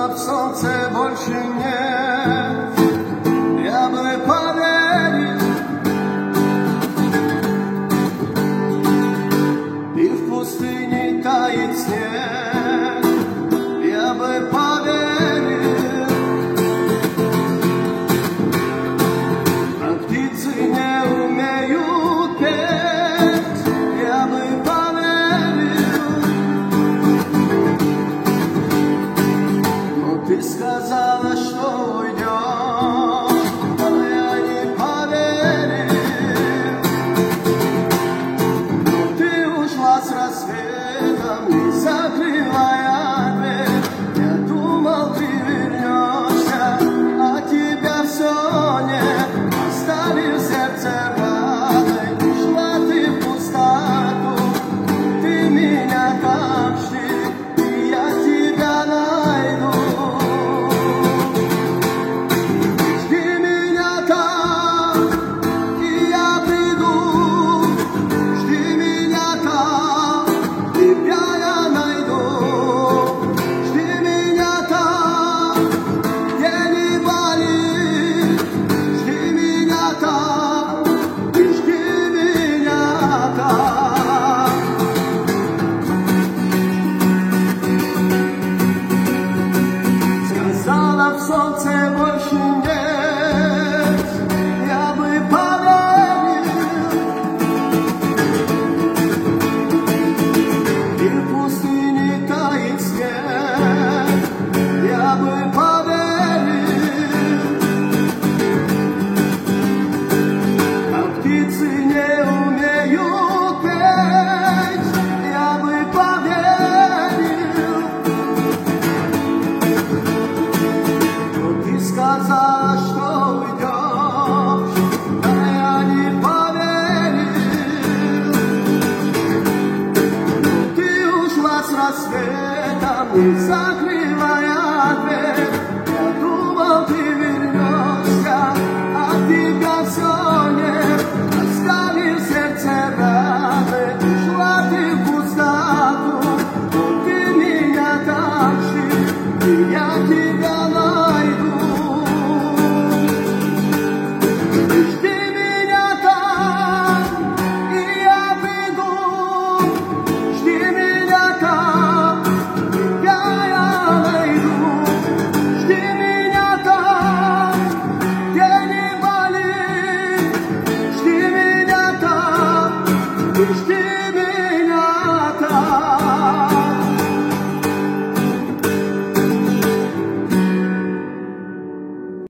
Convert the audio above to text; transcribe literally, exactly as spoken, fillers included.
сказала, в солнце больше нет, я бы поверил, и в пустыне тает снег, я бы поверил, а птицы не умеют петь, я бы поверил, но ты сказала, что уйдешь, а я не поверил, но ты ушла с рассветом, не закрывая дверь, я думал, ты вернешься, а тебя все нет, оставив сердце раной, ушла ты в пустоту, ты меня как жди, и я тебя найду. Жди меня там, и я приду, жди меня там, тебя я найду. Жди меня там, где не болит, жди меня там, и жди меня там. Сказала, в солнце больше нет, я бы поверил, и в пустыне тает снег, я бы поверил, а птицы не умеют петь, я бы поверил, но ты сказала, что уйдешь, а я не поверил, но ты ушла с рассветом, не закрыв